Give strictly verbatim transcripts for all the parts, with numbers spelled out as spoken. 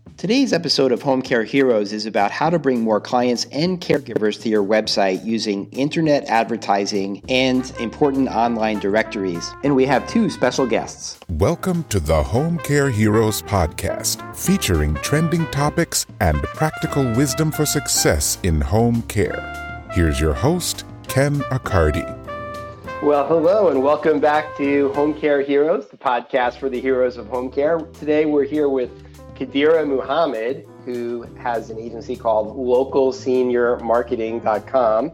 Today's episode of Home Care Heroes is about how to bring more clients and caregivers to your website using internet advertising and important online directories. And we have two special guests. Welcome to the Home Care Heroes podcast, featuring trending topics and practical wisdom for success in home care. Here's your host, Ken Accardi. Well, hello, and welcome back to Home Care Heroes, the podcast for the heroes of home care. Today we're here with Khadira Muhammad, who has an agency called local senior marketing dot com.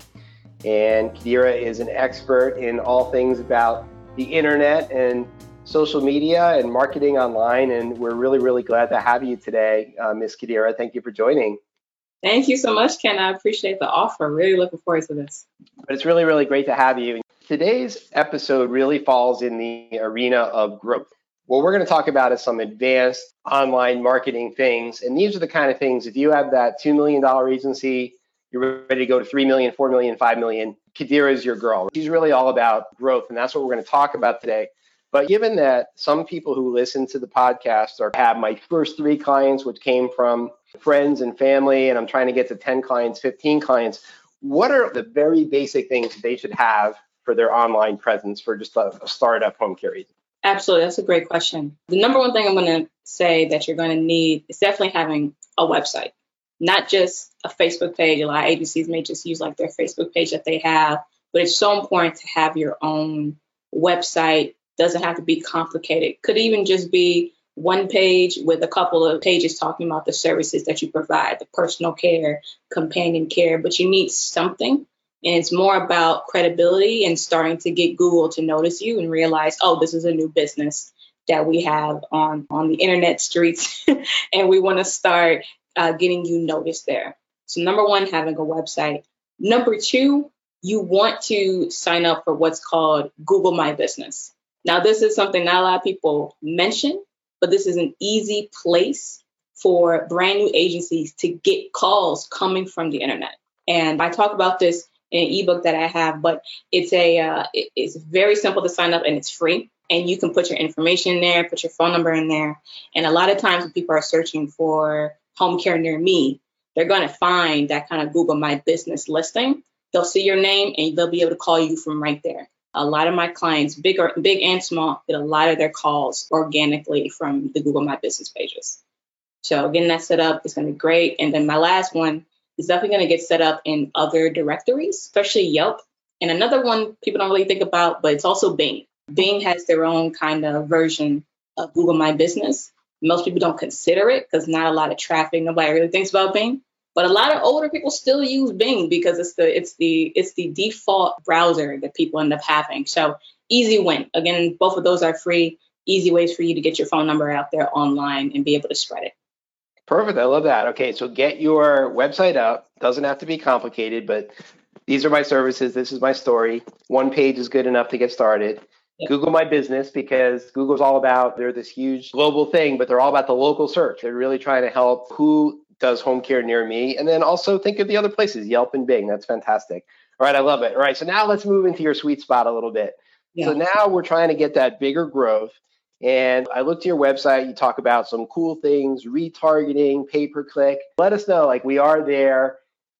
And Khadira is an expert in all things about the internet and social media and marketing online. And we're really, really glad to have you today, uh, Miss Khadira. Thank you for joining. Thank you so much, Ken. I appreciate the offer. Really looking forward to this. But it's really, really great to have you. Today's episode really falls in the arena of growth. What we're going to talk about is some advanced online marketing things. And these are the kind of things, if you have that two million dollars agency, you're ready to go to three million dollars, four million dollars, five million dollars, Khadira is your girl. She's really all about growth. And that's what we're going to talk about today. But given that some people who listen to the podcast or have my first three clients, which came from friends and family, and I'm trying to get to ten clients, fifteen clients, what are the very basic things they should have for their online presence for just a, a startup home care agency? Absolutely. That's a great question. The number one thing I'm going to say that you're going to need is definitely having a website, not just a Facebook page. A lot of agencies may just use like their Facebook page that they have, but it's so important to have your own website. Doesn't have to be complicated. Could even just be one page with a couple of pages talking about the services that you provide, the personal care, companion care, but you need something. And it's more about credibility and starting to get Google to notice you and realize, oh, this is a new business that we have on, on the internet streets. And we want to start uh, getting you noticed there. So number one, having a website. Number two, you want to sign up for what's called Google My Business. Now, this is something not a lot of people mention, but this is an easy place for brand new agencies to get calls coming from the internet. And I talk about this in an ebook that I have, but it's a uh, it, it's very simple to sign up and it's free. And you can put your information in there, put your phone number in there. And a lot of times when people are searching for home care near me, they're going to find that kind of Google My Business listing. They'll see your name and they'll be able to call you from right there. A lot of my clients, big or big and small, get a lot of their calls organically from the Google My Business pages. So getting that set up is going to be great. And then my last one is definitely going to get set up in other directories, especially Yelp. And another one people don't really think about, but it's also Bing. Bing has their own kind of version of Google My Business. Most people don't consider it because not a lot of traffic. Nobody really thinks about Bing. But a lot of older people still use Bing because it's the it's the it's the default browser that people end up having. So easy win. Again, both of those are free, easy ways for you to get your phone number out there online and be able to spread it. Perfect. I love that. Okay, so get your website up. Doesn't have to be complicated, but these are my services. This is my story. One page is good enough to get started. Yep. Google My Business, because Google's all about, they're this huge global thing, but they're all about the local search. They're really trying to help who does home care near me. And then also think of the other places, Yelp and Bing. That's fantastic. All right, I love it. All right, so now let's move into your sweet spot a little bit. Yeah. So now we're trying to get that bigger growth. And I looked at your website, you talk about some cool things, retargeting, pay-per-click. Let us know, like we are there,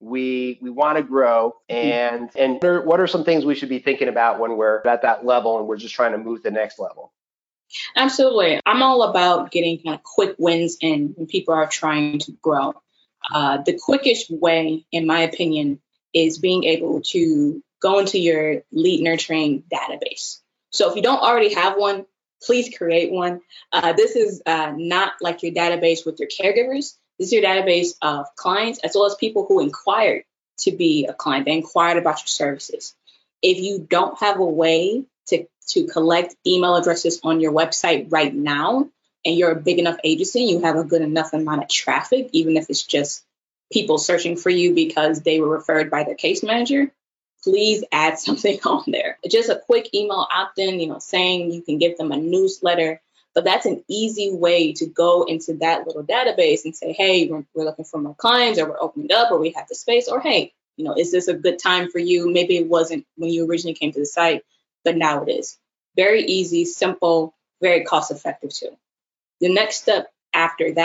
we we want to grow. And and what are, what are some things we should be thinking about when we're at that level and we're just trying to move to the next level? Absolutely. I'm all about getting kind of quick wins in when people are trying to grow. Uh, the quickest way, in my opinion, is being able to go into your lead nurturing database. So if you don't already have one, please create one. Uh, this is uh, not like your database with your caregivers. This is your database of clients as well as people who inquired to be a client. They inquired about your services. If you don't have a way to, to collect email addresses on your website right now, and you're a big enough agency, you have a good enough amount of traffic, even if it's just people searching for you because they were referred by their case manager, please add something on there. Just a quick email opt-in, you know, saying you can give them a newsletter, but that's an easy way to go into that little database and say, hey, we're, we're looking for more clients, or we're opening up, or we have the space, or hey, you know, is this a good time for you? Maybe it wasn't when you originally came to the site, but now it is. Very easy, simple, very cost effective too. The next step after that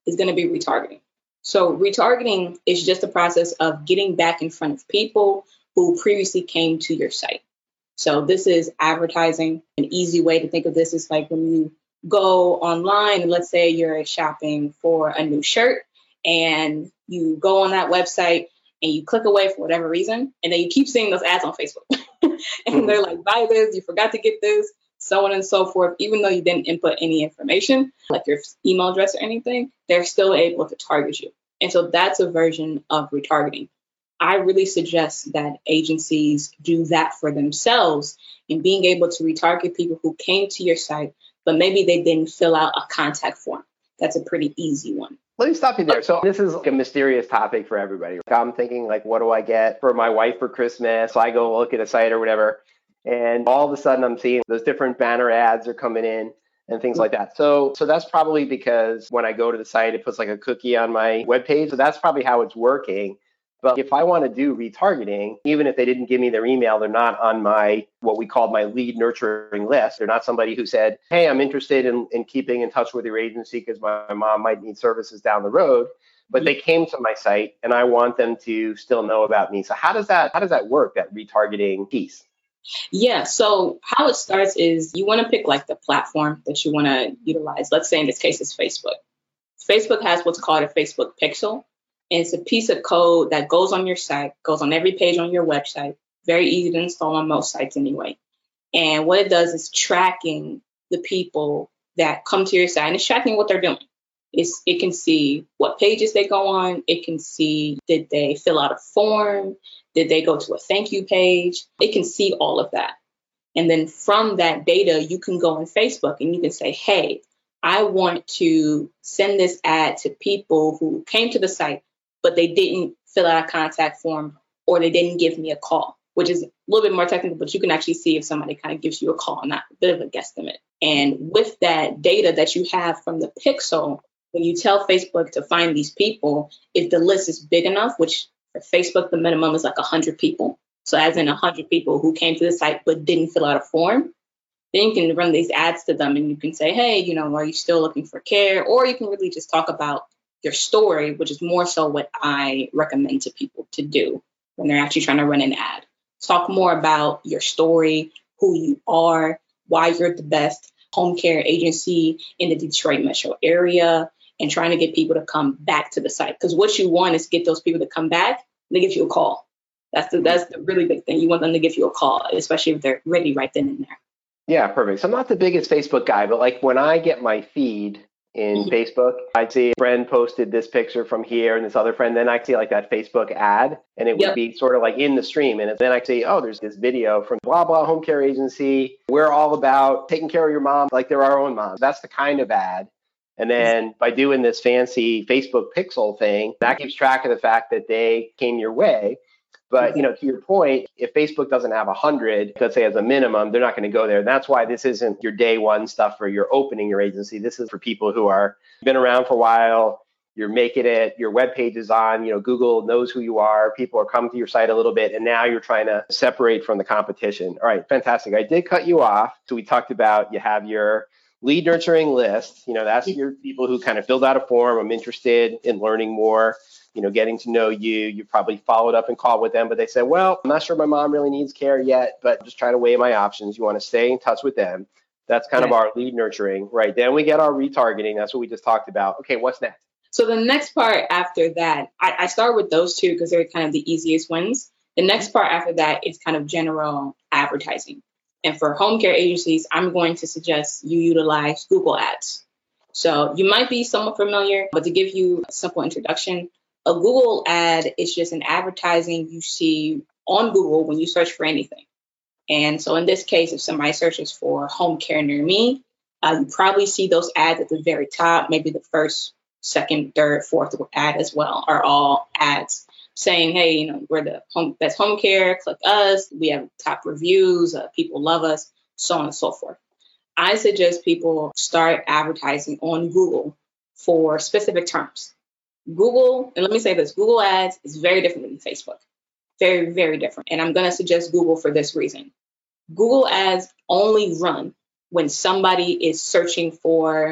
is going to be retargeting. So retargeting is just a process of getting back in front of people who previously came to your site. So this is advertising. An easy way to think of this is like when you go online and let's say you're shopping for a new shirt and you go on that website and you click away for whatever reason, and then you keep seeing those ads on Facebook. and mm-hmm. They're like, buy this, you forgot to get this, so on and so forth. Even though you didn't input any information, like your email address or anything, they're still able to target you. And so that's a version of retargeting. I really suggest that agencies do that for themselves in being able to retarget people who came to your site, but maybe they didn't fill out a contact form. That's a pretty easy one. Let me stop you there. So this is like a mysterious topic for everybody. I'm thinking like, what do I get for my wife for Christmas? So I go look at a site or whatever. And all of a sudden I'm seeing those different banner ads are coming in and things like that. So so that's probably because when I go to the site, it puts like a cookie on my webpage. So that's probably how it's working. But if I want to do retargeting, even if they didn't give me their email, they're not on my, what we call my lead nurturing list. They're not somebody who said, hey, I'm interested in, in keeping in touch with your agency because my, my mom might need services down the road. But they came to my site and I want them to still know about me. So how does that, how does that work, that retargeting piece? Yeah. So how it starts is you want to pick like the platform that you want to utilize. Let's say in this case, it's Facebook. Facebook has what's called a Facebook pixel. And it's a piece of code that goes on your site, goes on every page on your website. Very easy to install on most sites anyway. And what it does is tracking the people that come to your site, and it's tracking what they're doing. It's, it can see what pages they go on. It can see, did they fill out a form? Did they go to a thank you page? It can see all of that. And then from that data, you can go on Facebook and you can say, hey, I want to send this ad to people who came to the site, but they didn't fill out a contact form or they didn't give me a call, which is a little bit more technical, but you can actually see if somebody kind of gives you a call, not a bit of a guesstimate. And with that data that you have from the pixel, when you tell Facebook to find these people, if the list is big enough, which for Facebook, the minimum is like one hundred people. So as in one hundred people who came to the site but didn't fill out a form, then you can run these ads to them and you can say, hey, you know, are you still looking for care? Or you can really just talk about your story, which is more so what I recommend to people to do when they're actually trying to run an ad. Talk more about your story, who you are, why you're the best home care agency in the Detroit metro area, and trying to get people to come back to the site. Because what you want is get those people to come back and they give you a call. That's the, that's the really big thing. You want them to give you a call, especially if they're ready right then and there. Yeah, perfect. So I'm not the biggest Facebook guy, but like when I get my feed in mm-hmm. Facebook, I'd see a friend posted this picture from here and this other friend, then I see like that Facebook ad and it would yep. be sort of like in the stream. And then I see, oh, there's this video from blah, blah home care agency. We're all about taking care of your mom like they're our own moms. That's the kind of ad. And then by doing this fancy Facebook pixel thing, that keeps track of the fact that they came your way. But, you know, to your point, if Facebook doesn't have one hundred, let's say as a minimum, they're not going to go there. That's why this isn't your day one stuff where you're opening your agency. This is for people who are been around for a while. You're making it, your webpage is on, you know, Google knows who you are. People are coming to your site a little bit. And now you're trying to separate from the competition. All right, fantastic. I did cut you off. So we talked about you have your lead nurturing list. You know, that's your people who kind of filled out a form. I'm interested in learning more, you know, getting to know you. You probably followed up and called with them, but they said, well, I'm not sure my mom really needs care yet, but just try to weigh my options. You want to stay in touch with them. That's kind yeah. of our lead nurturing, right? Then we get our retargeting. That's what we just talked about. Okay, what's next? So the next part after that, I, I start with those two because they're kind of the easiest ones. The next part after that is kind of general advertising. And for home care agencies, I'm going to suggest you utilize Google Ads. So you might be somewhat familiar, but to give you a simple introduction, a Google ad is just an advertising you see on Google when you search for anything. And so in this case, if somebody searches for home care near me, uh, you probably see those ads at the very top, maybe the first, second, third, fourth ad as well are all ads saying, hey, you know, we're the home best home care, click us. We have top reviews, uh, people love us, so on and so forth. I suggest people start advertising on Google for specific terms. Google, and let me say this, Google Ads is very different than Facebook. Very, very different. And I'm going to suggest Google for this reason. Google Ads only run when somebody is searching for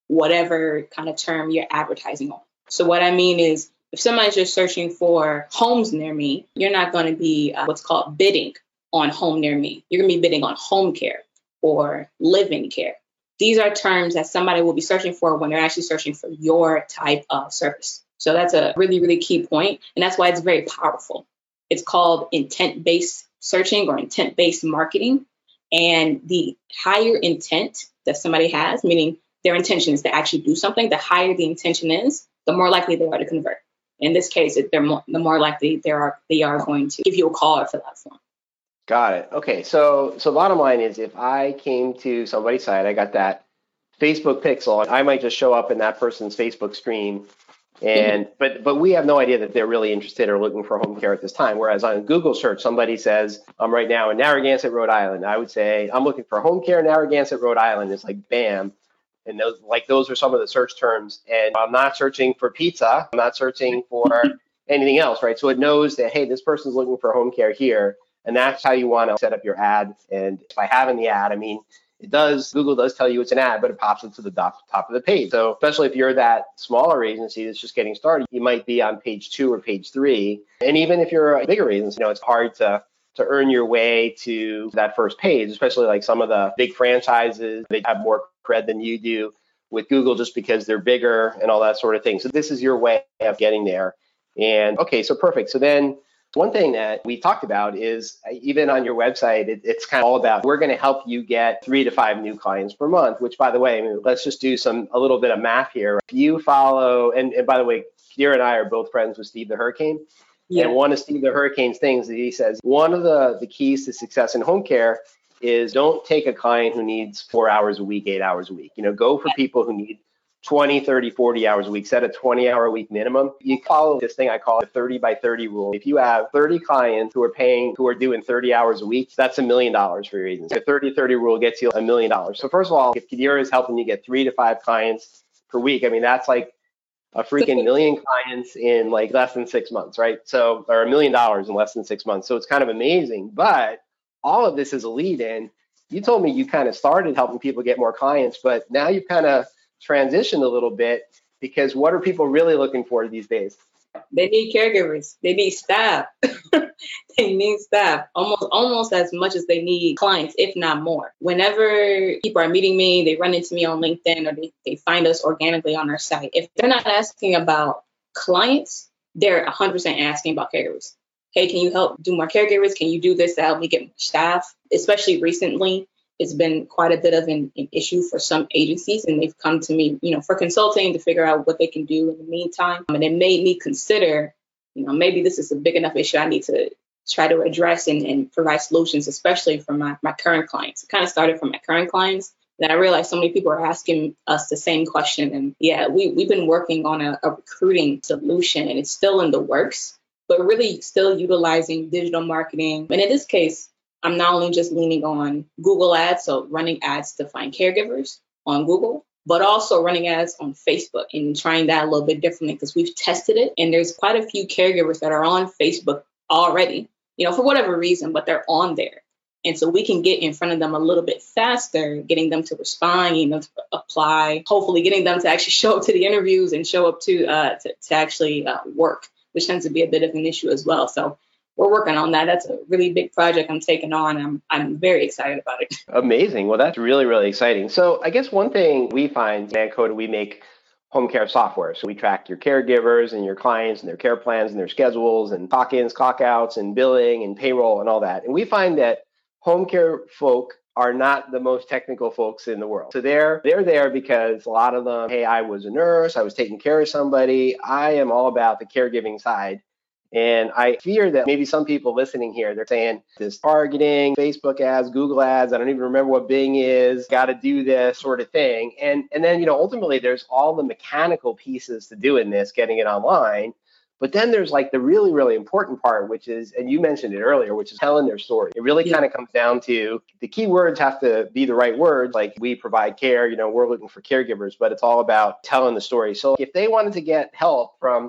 whatever kind of term you're advertising on. So what I mean is, if somebody's just searching for homes near me, you're not going to be uh, what's called bidding on home near me. You're going to be bidding on home care or live-in care. These are terms that somebody will be searching for when they're actually searching for your type of service. So that's a really, really key point. And that's why it's very powerful. It's called intent-based searching or intent-based marketing. And the higher intent that somebody has, meaning their intention is to actually do something, the higher the intention is, the more likely they are to convert. In this case, they're more, the more likely they are they are going to give you a call or fill out a form. Got it. Okay, so so bottom line is, if I came to somebody's site, I got that Facebook pixel, I might just show up in that person's Facebook stream, and mm-hmm. but but we have no idea that they're really interested or looking for home care at this time. Whereas on Google search, somebody says, I'm right now in Narragansett, Rhode Island. I would say, I'm looking for home care in Narragansett, Rhode Island. It's like, bam. And those, like, those are some of the search terms. And I'm not searching for pizza. I'm not searching for anything else, right? So it knows that, hey, this person's looking for home care here. And that's how you want to set up your ad. And if I have in the ad, I mean, it does, Google does tell you it's an ad, but it pops into the top, top of the page. So especially if you're that smaller agency that's just getting started, you might be on page two or page three. And even if you're a bigger agency, you know, it's hard to to earn your way to that first page, especially like some of the big franchises, they have more cred than you do with Google just because they're bigger and all that sort of thing. So this is your way of getting there. And okay, so perfect. So then one thing that we talked about is, even on your website, it, it's kind of all about, we're going to help you get three to five new clients per month, which, by the way, I mean, let's just do some a little bit of math here. If you follow, and, and by the way, Kadira and I are both friends with Steve the Hurricane. Yeah. And one of Steve the Hurricane's things that he says, one of the, the keys to success in home care is, don't take a client who needs four hours a week, eight hours a week. You know, go for people who need twenty, thirty, forty hours a week, set a twenty hour a week minimum. You follow this thing I call the thirty by thirty rule. If you have thirty clients who are paying, who are doing thirty hours a week, that's a million dollars for your agency. The thirty thirty rule gets you a million dollars. So first of all, if Kadira is helping you get three to five clients per week, I mean, that's like a freaking million clients in like less than six months, right? So, or a million dollars in less than six months. So it's kind of amazing. But all of this is a lead in. You told me you kind of started helping people get more clients, but now you've kind of transitioned a little bit, because what are people really looking for these days? They need caregivers. They need staff. They need staff almost almost as much as they need clients, if not more. Whenever people are meeting me, they run into me on LinkedIn, or they, they find us organically on our site. If they're not asking about clients, they're one hundred percent asking about caregivers. Hey, can you help do more caregivers? Can you do this to help me get more staff? Especially recently, it's been quite a bit of an, an issue for some agencies, and they've come to me, you know, for consulting to figure out what they can do in the meantime. And it made me consider, you know, maybe this is a big enough issue I need to try to address and, and provide solutions, especially for my, my current clients. It kind of started from my current clients. Then I realized so many people are asking us the same question. And yeah, we, we've been working on a, a recruiting solution, and it's still in the works, but really still utilizing digital marketing. And in this case, I'm not only just leaning on Google ads, so running ads to find caregivers on Google, but also running ads on Facebook and trying that a little bit differently, because we've tested it. And there's quite a few caregivers that are on Facebook already, you know, for whatever reason, but they're on there. And so we can get in front of them a little bit faster, getting them to respond, you know, to apply, hopefully getting them to actually show up to the interviews and show up to uh, to, to actually uh, work, which tends to be a bit of an issue as well. So we're working on that. That's a really big project I'm taking on. I'm I'm very excited about it. Amazing. Well, that's really, really exciting. So I guess one thing we find, Mancoda, we make home care software. So we track your caregivers and your clients and their care plans and their schedules and clock-ins, clock-outs and billing and payroll and all that. And we find that home care folk are not the most technical folks in the world. So they're they're there because a lot of them, hey, I was a nurse, I was taking care of somebody. I am all about the caregiving side. And I fear that maybe some people listening here, they're saying this targeting, Facebook ads, Google ads, I don't even remember what Bing is, got to do this sort of thing. And and then, you know, ultimately there's all the mechanical pieces to doing this, getting it online. But then there's like the really, really important part, which is, and you mentioned it earlier, which is telling their story. It really yeah. kind of comes down to the key words have to be the right words. Like, we provide care, you know, we're looking for caregivers, but it's all about telling the story. So if they wanted to get help from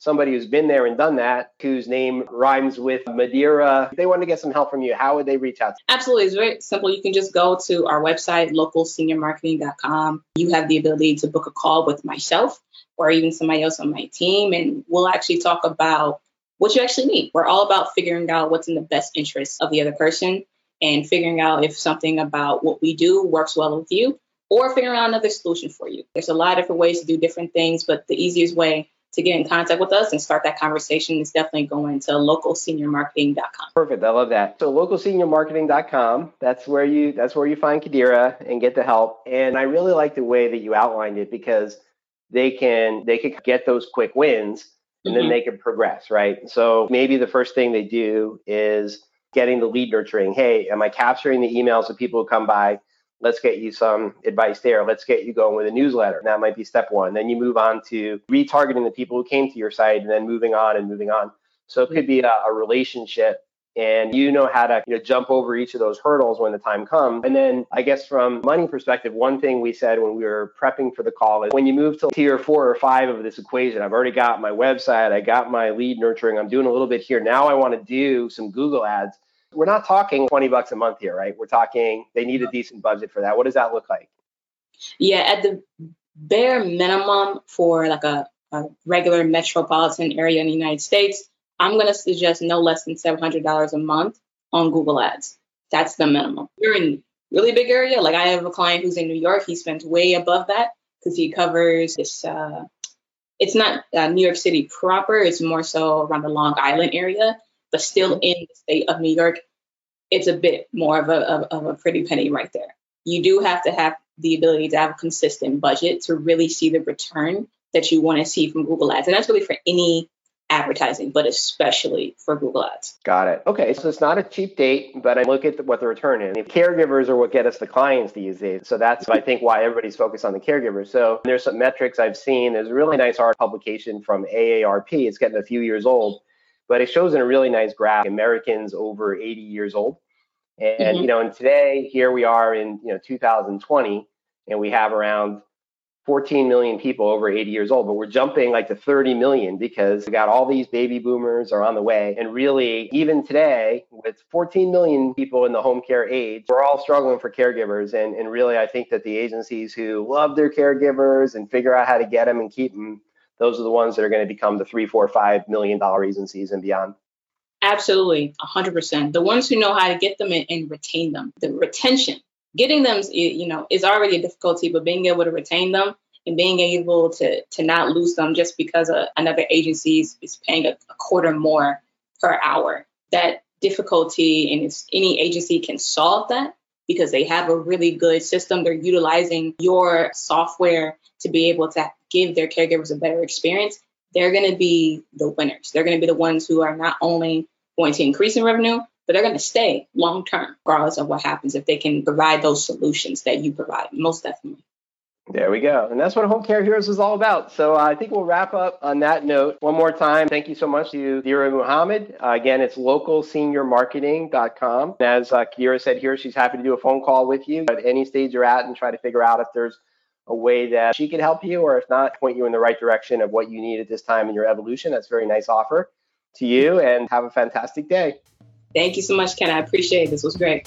somebody who's been there and done that, whose name rhymes with Madeira, if they want to get some help from you, how would they reach out? Absolutely. It's very simple. You can just go to our website, local senior marketing dot com. You have the ability to book a call with myself or even somebody else on my team, and we'll actually talk about what you actually need. We're all about figuring out what's in the best interest of the other person and figuring out if something about what we do works well with you, or figuring out another solution for you. There's a lot of different ways to do different things, but the easiest way to get in contact with us and start that conversation is definitely going to local senior marketing dot com. Perfect. I love that. So local senior marketing dot com, that's where you that's where you find Qadira and get the help. And I really like the way that you outlined it, because they can they can get those quick wins and mm-hmm. then they can progress, right? So maybe the first thing they do is getting the lead nurturing. Hey, am I capturing the emails of people who come by? Let's get you some advice there. Let's get you going with a newsletter. That might be step one. Then you move on to retargeting the people who came to your site, and then moving on and moving on. So it could be a, a relationship, and you know how to you know, jump over each of those hurdles when the time comes. And then I guess from money perspective, one thing we said when we were prepping for the call is when you move to tier four or five of this equation, I've already got my website, I got my lead nurturing, I'm doing a little bit here. Now I want to do some Google ads. We're not talking twenty bucks a month here, right? We're talking, they need a decent budget for that. What does that look like? Yeah, at the bare minimum for like a, a regular metropolitan area in the United States, I'm going to suggest no less than seven hundred dollars a month on Google Ads. That's the minimum. You're in a really big area. Like I have a client who's in New York. He spends way above that because he covers this, uh, it's not uh, New York City proper. It's more so around the Long Island area, but still in the state of New York. It's a bit more of a, of, of a pretty penny right there. You do have to have the ability to have a consistent budget to really see the return that you want to see from Google Ads. And that's really for any advertising, but especially for Google Ads. Got it. Okay. So it's not a cheap date, but I look at what the return is. Caregivers are what get us the clients these days. So that's, I think, why everybody's focused on the caregivers. So there's some metrics I've seen. There's a really nice art publication from A A R P. It's getting a few years old, but it shows in a really nice graph Americans over eighty years old. And, mm-hmm. you know, and today, here we are in, you know, two thousand twenty, and we have around fourteen million people over eighty years old, but we're jumping like to thirty million because we got all these baby boomers are on the way. And really, even today, with fourteen million people in the home care age, we're all struggling for caregivers. And, and really, I think that the agencies who love their caregivers and figure out how to get them and keep them, those are the ones that are going to become the three, four, five million dollar agencies and beyond. Absolutely, one hundred percent. The ones who know how to get them and, and retain them. The retention, getting them, you know, is already a difficulty, but being able to retain them and being able to to not lose them just because a, another agency is, is paying a, a quarter more per hour. That difficulty, and it's, any agency can solve that because they have a really good system. They're utilizing your software to be able to give their caregivers a better experience. They're going to be the winners. They're going to be the ones who are not only going to increase in revenue, but they're going to stay long term, regardless of what happens, if they can provide those solutions that you provide. Most definitely. There we go. And that's what Home Care Heroes is all about. So uh, I think we'll wrap up on that note. One more time, thank you so much to Qadira Muhammad. Uh, again, it's local senior marketing dot com. As uh, Qadira said here, she's happy to do a phone call with you at any stage you're at and try to figure out if there's a way that she could help you, or if not, point you in the right direction of what you need at this time in your evolution. That's a very nice offer to you, and have a fantastic day. Thank you so much, Ken. I appreciate it. This was great.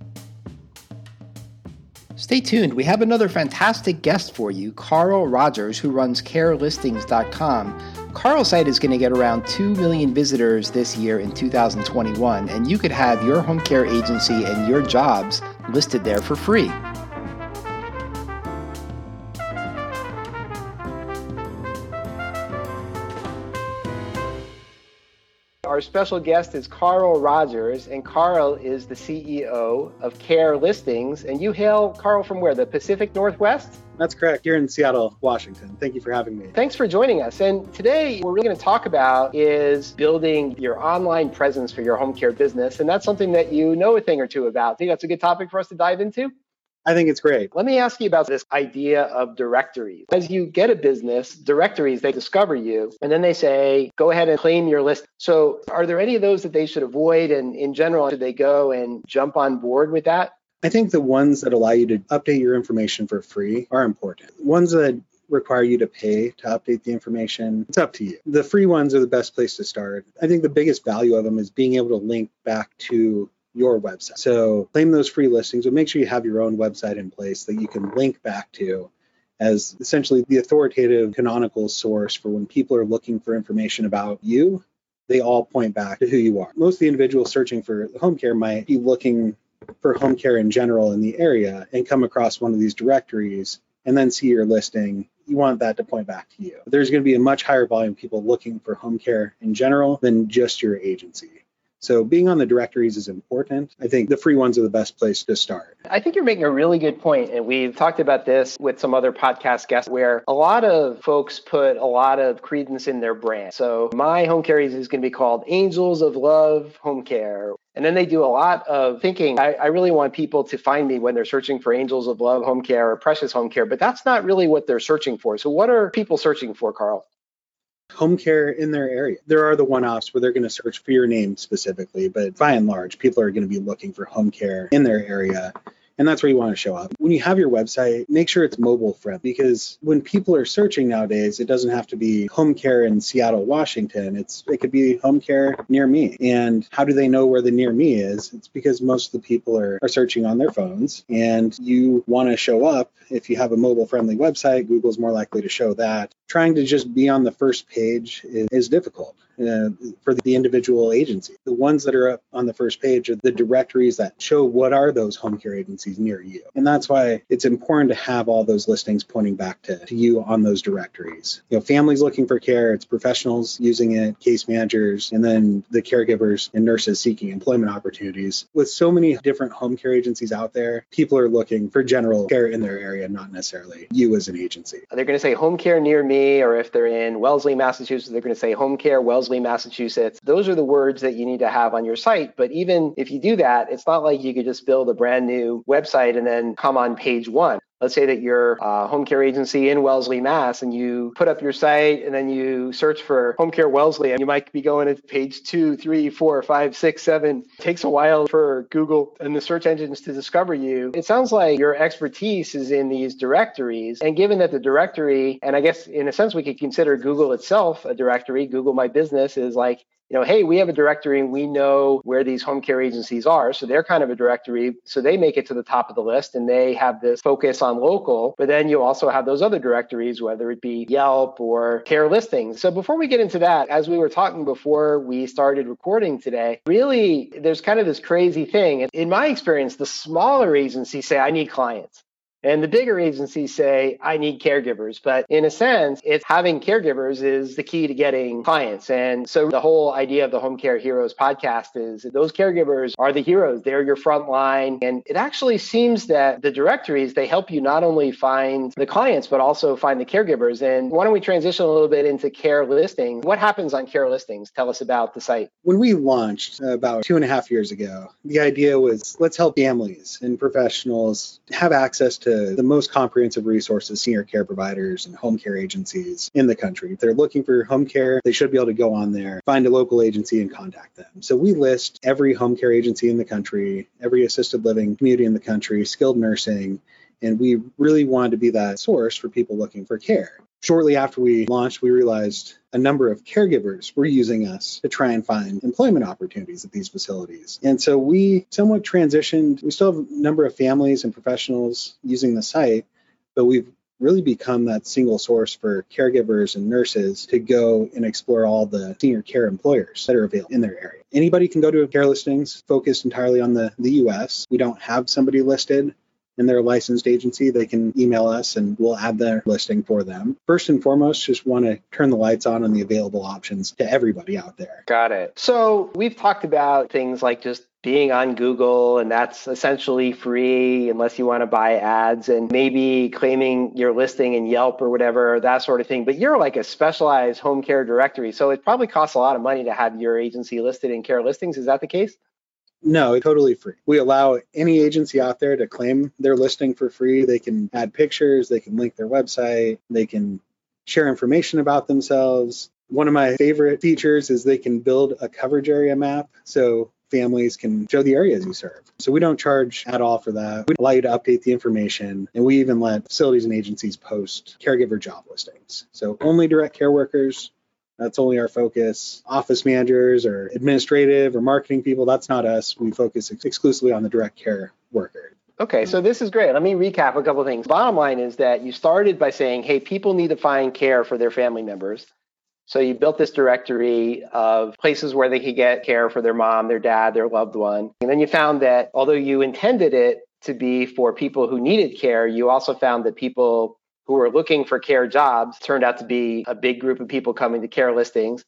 Stay tuned. We have another fantastic guest for you, Carl Rogers, who runs care listings dot com. Carl's site is going to get around two million visitors this year in two thousand twenty-one, and you could have your home care agency and your jobs listed there for free. Our special guest is Carl Rogers, and Carl is the C E O of Care Listings. And you hail, Carl, from where? The Pacific Northwest? That's correct. Here in Seattle, Washington. Thank you for having me. Thanks for joining us. And today, what we're really going to talk about is building your online presence for your home care business. And that's something that you know a thing or two about. I think that's a good topic for us to dive into. I think it's great. Let me ask you about this idea of directories. As you get a business, directories, they discover you, and then they say, go ahead and claim your list. So are there any of those that they should avoid? And in general, should they go and jump on board with that? I think the ones that allow you to update your information for free are important. Ones that require you to pay to update the information. It's up to you. The free ones are the best place to start. I think the biggest value of them is being able to link back to your website. So claim those free listings, but make sure you have your own website in place that you can link back to as essentially the authoritative canonical source for when people are looking for information about you. They all point back to who you are. Most of the individuals searching for home care might be looking for home care in general in the area and come across one of these directories and then see your listing. You want that to point back to you. There's going to be a much higher volume of people looking for home care in general than just your agency. So being on the directories is important. I think the free ones are the best place to start. I think you're making a really good point, and we've talked about this with some other podcast guests where a lot of folks put a lot of credence in their brand. So my home care agency is going to be called Angels of Love Home Care. And then they do a lot of thinking, I, I really want people to find me when they're searching for Angels of Love Home Care or Precious Home Care, but that's not really what they're searching for. So what are people searching for, Carl? Home care in their area. There are the one-offs where they're going to search for your name specifically, but by and large, people are going to be looking for home care in their area. And that's where you want to show up. When you have your website, make sure it's mobile friendly, because when people are searching nowadays, it doesn't have to be home care in Seattle, Washington. It's it could be home care near me. And how do they know where the near me is? It's because most of the people are, are searching on their phones, and you want to show up. If you have a mobile friendly website, Google's more likely to show that. Trying to just be on the first page is, is difficult. Uh, for the individual agency. The ones that are up on the first page are the directories that show what are those home care agencies near you. And that's why it's important to have all those listings pointing back to, to you on those directories. You know, families looking for care, it's professionals using it, case managers, and then the caregivers and nurses seeking employment opportunities. With so many different home care agencies out there, people are looking for general care in their area, not necessarily you as an agency. They're going to say home care near me, or if they're in Wellesley, Massachusetts, they're going to say home care Wellesley, Massachusetts. Those are the words that you need to have on your site. But even if you do that, it's not like you could just build a brand new website and then come on page one. Let's say that you're a home care agency in Wellesley, Mass, and you put up your site and then you search for home care Wellesley, and you might be going to page two, three, four, five, six, seven. It takes a while for Google and the search engines to discover you. It sounds like your expertise is in these directories. And given that the directory, and I guess in a sense we could consider Google itself a directory, Google My Business is like, you know, hey, we have a directory and we know where these home care agencies are. So they're kind of a directory. So they make it to the top of the list and they have this focus on local. But then you also have those other directories, whether it be Yelp or Care Listings. So before we get into that, as we were talking before we started recording today, really, there's kind of this crazy thing. In my experience, the smaller agencies say, I need clients. And the bigger agencies say, I need caregivers. But in a sense, it's having caregivers is the key to getting clients. And so the whole idea of the Home Care Heroes podcast is that those caregivers are the heroes. They're your front line. And it actually seems that the directories, they help you not only find the clients, but also find the caregivers. And why don't we transition a little bit into Care Listings? What happens on Care Listings? Tell us about the site. When we launched about two and a half years ago, the idea was let's help families and professionals have access to the most comprehensive resources, senior care providers and home care agencies in the country. If they're looking for home care, they should be able to go on there, find a local agency and contact them. So we list every home care agency in the country, every assisted living community in the country, skilled nursing, and we really wanted to be that source for people looking for care. Shortly after we launched, we realized a number of caregivers were using us to try and find employment opportunities at these facilities. And so we somewhat transitioned. We still have a number of families and professionals using the site, but we've really become that single source for caregivers and nurses to go and explore all the senior care employers that are available in their area. Anybody can go to Care Listings focused entirely on the, the U S. We don't have somebody listed in their licensed agency. They can email us and we'll add their listing for them. First and foremost, just want to turn the lights on on the available options to everybody out there. Got it. So we've talked about things like just being on Google, and that's essentially free unless you want to buy ads, and maybe claiming your listing in Yelp or whatever, that sort of thing. But you're like a specialized home care directory. So it probably costs a lot of money to have your agency listed in Care Listings. Is that the case? No, totally free. We allow any agency out there to claim their listing for free. They can add pictures, they can link their website, they can share information about themselves. One of my favorite features is they can build a coverage area map. So families can show the areas you serve. So we don't charge at all for that. We allow you to update the information, and we even let facilities and agencies post caregiver job listings. So only direct care workers, that's only our focus. Office managers or administrative or marketing people, that's not us. We focus ex- exclusively on the direct care worker. Okay, so this is great. Let me recap a couple of things. Bottom line is that you started by saying, hey, people need to find care for their family members. So you built this directory of places where they could get care for their mom, their dad, their loved one. And then you found that although you intended it to be for people who needed care, you also found that people who were looking for care jobs turned out to be a big group of people coming to care listings.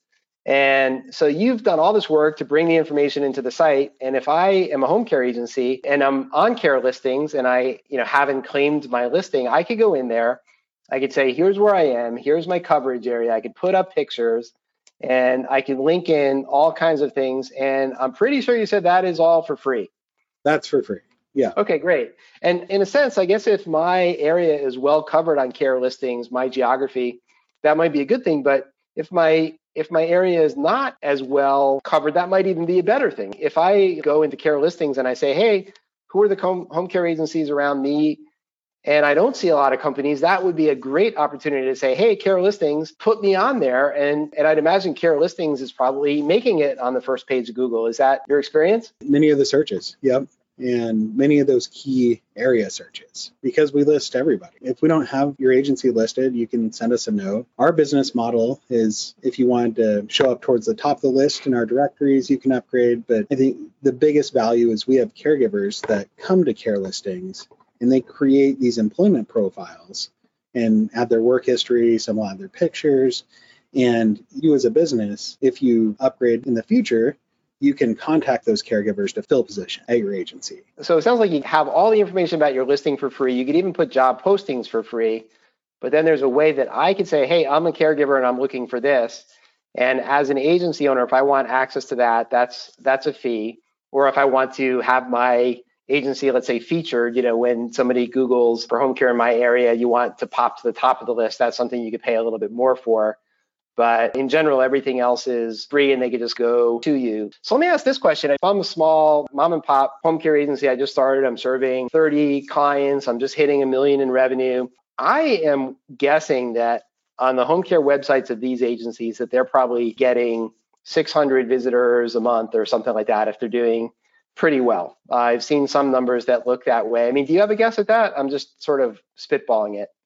And so you've done all this work to bring the information into the site. And if I am a home care agency and I'm on care listings and I, you know, haven't claimed my listing, I could go in there. I could say, here's where I am. Here's my coverage area. I could put up pictures and I could link in all kinds of things. And I'm pretty sure you said that is all for free. That's for free. Yeah. Okay, great. And in a sense, I guess if my area is well covered on care listings, my geography, that might be a good thing. But if my if my area is not as well covered, that might even be a better thing. If I go into care listings and I say, hey, who are the home, home care agencies around me? And I don't see a lot of companies, that would be a great opportunity to say, hey, care listings, put me on there. And, and I'd imagine care listings is probably making it on the first page of Google. Is that your experience? Many of the searches. Yep. And many of those key area searches, because we list everybody. If we don't have your agency listed, you can send us a note. Our business model is if you wanted to show up towards the top of the list in our directories, you can upgrade. But I think the biggest value is we have caregivers that come to care listings and they create these employment profiles and add their work history. Some will add their pictures. And you as a business, if you upgrade in the future, you can contact those caregivers to fill a position at your agency. So it sounds like you have all the information about your listing for free. You could even put job postings for free. But then there's a way that I could say, hey, I'm a caregiver and I'm looking for this. And as an agency owner, if I want access to that, that's that's a fee. Or if I want to have my agency, let's say, featured, you know, when somebody Googles for home care in my area, you want to pop to the top of the list, that's something you could pay a little bit more for. But in general, everything else is free and they could just go to you. So let me ask this question. If I'm a small mom and pop home care agency, I just started, I'm serving thirty clients, I'm just hitting a million in revenue. I am guessing that on the home care websites of these agencies that they're probably getting six hundred visitors a month or something like that if they're doing pretty well. Uh, I've seen some numbers that look that way. I mean, do you have a guess at that? I'm just sort of spitballing it.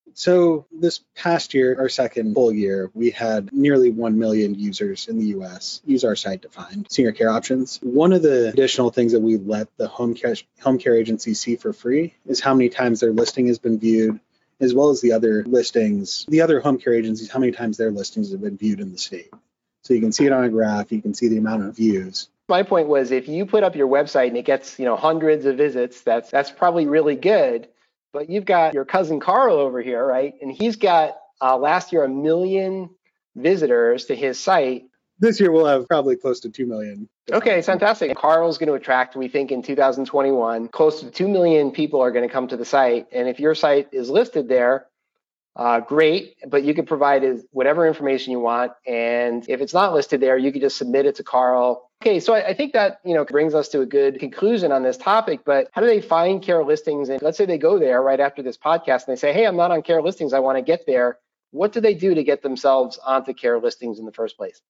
So this past year, our second full year, we had nearly one million users in the U S use our site to find senior care options. One of the additional things that we let the home care, home care agencies see for free is how many times their listing has been viewed, as well as the other listings, the other home care agencies, how many times their listings have been viewed in the state. So you can see it on a graph, you can see the amount of views. My point was, if you put up your website and it gets, you know, hundreds of visits, that's that's probably really good. But you've got your cousin Carl over here, right? And he's got uh, last year a million visitors to his site. This year we'll have probably close to two million. Okay, fantastic. Carl's going to attract, we think in two thousand twenty-one, close to two million people are going to come to the site. And if your site is listed there, uh, great, but you can provide whatever information you want. And if it's not listed there, you can just submit it to Carl. Okay, so I, I think that, you know, brings us to a good conclusion on this topic, but how do they find care listings? And let's say they go there right after this podcast and they say, hey, I'm not on care listings, I want to get there. What do they do to get themselves onto care listings in the first place?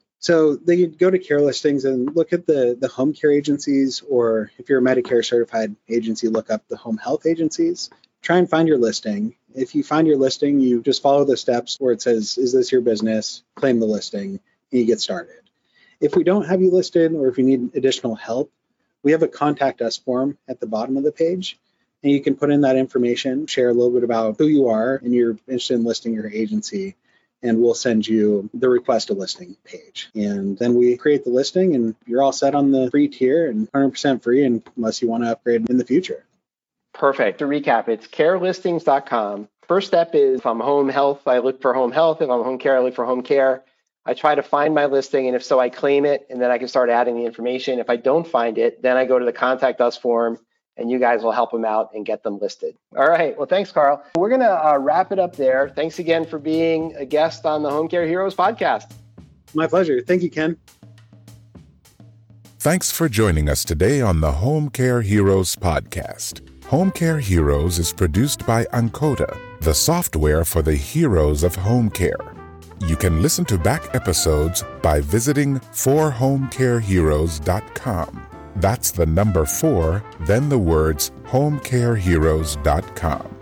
So they go to care listings and look at the, the home care agencies, or if you're a Medicare certified agency, look up the home health agencies. Try and find your listing. If you find your listing, you just follow the steps where it says, is this your business? Claim the listing, and you get started. If we don't have you listed, or if you need additional help, we have a contact us form at the bottom of the page, and you can put in that information, share a little bit about who you are and you're interested in listing your agency, and we'll send you the request a listing page. And then we create the listing and you're all set on the free tier and one hundred percent free unless you want to upgrade in the future. Perfect. To recap, it's care listings dot com. First step is if I'm home health, I look for home health. If I'm home care, I look for home care. I try to find my listing, and if so, I claim it, and then I can start adding the information. If I don't find it, then I go to the Contact Us form, and you guys will help them out and get them listed. All right. Well, thanks, Carl. We're going to uh, wrap it up there. Thanks again for being a guest on the Home Care Heroes podcast. My pleasure. Thank you, Ken. Thanks for joining us today on the Home Care Heroes podcast. Home Care Heroes is produced by Ancoda, the software for the heroes of home care. You can listen to back episodes by visiting for home care heroes dot com. That's the number four, then the words home care heroes dot com.